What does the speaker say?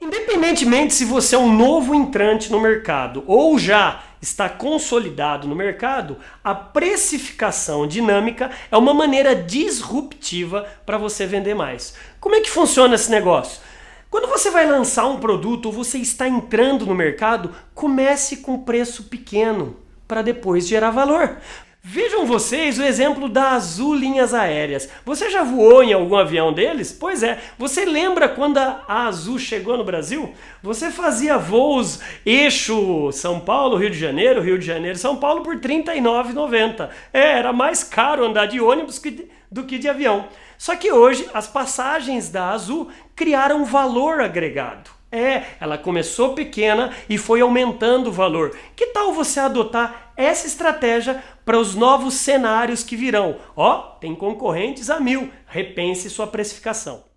Independentemente se você é um novo entrante no mercado ou já está consolidado no mercado, a precificação dinâmica é uma maneira disruptiva para você vender mais. Como é que funciona esse negócio? Quando você vai lançar um produto ou você está entrando no mercado, comece com preço pequeno para depois gerar valor. Vejam vocês o exemplo da Azul Linhas Aéreas. Você já voou em algum avião deles? Pois é. Você lembra quando a Azul chegou no Brasil? Você fazia voos eixo São Paulo, Rio de Janeiro, São Paulo por R$ 39,90. Era mais caro andar de ônibus do que de avião. Só que hoje as passagens da Azul criaram valor agregado. Ela começou pequena e foi aumentando o valor. Que tal você adotar essa estratégia para os novos cenários que virão? Tem concorrentes a 1000. Repense sua precificação.